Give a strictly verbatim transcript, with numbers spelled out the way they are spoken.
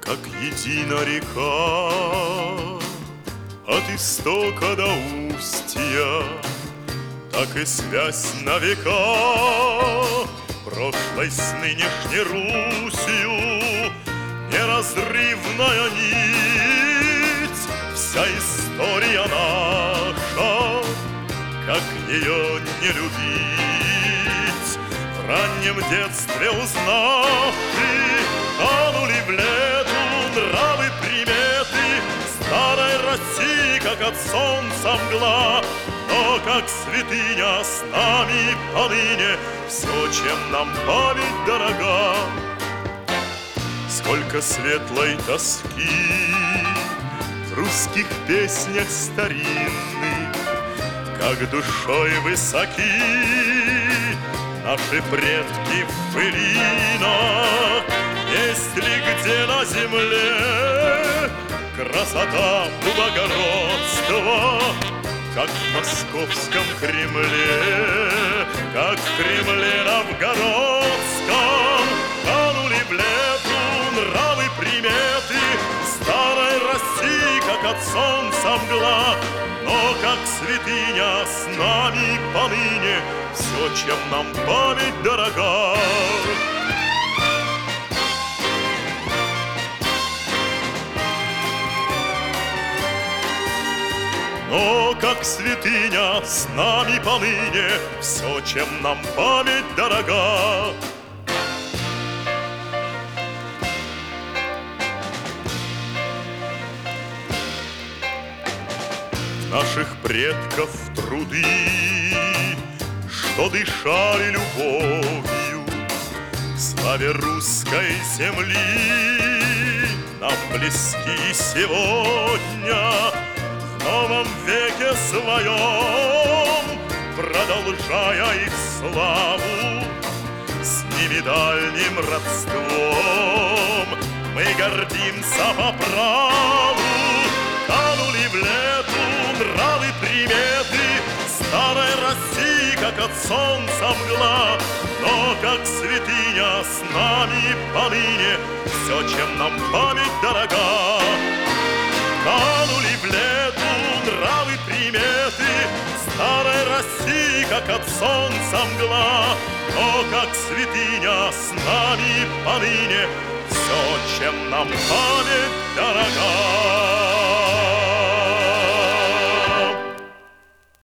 как едина река, от истока до устья, так и связь на века прошлой с нынешней Русью, неразрывная нить, вся история наша, как ее не любить. В раннем детстве узнавши, канули в лету нравы приметы старой России, как от солнца мгла. Но как святыня с нами поныне все, чем нам память дорога. Сколько светлой тоски в русских песнях старинных, как душой высоки наши предки в пылинах. Есть ли где на земле красота благородства, как в московском Кремле, как в Кремле новгородском? Канули в лету нравы приметы старой России, как от солнца мгла. Но как святыня с нами поныне все, чем нам память дорога. Но как святыня с нами поныне все, чем нам память дорога. Наших предков труды, что дышали любовью к славе русской земли, нам близки сегодня. В новом веке своем, продолжая их славу, с ними дальним родством, мы гордимся по праву. Канули в лету нравы приметы старой России, как от солнца мгла. Но как святыня с нами поныне все, чем нам память дорога. Канули в лету нравы приметы старой России, как от солнца мгла. Но как святыня с нами поныне все, чем нам память дорога.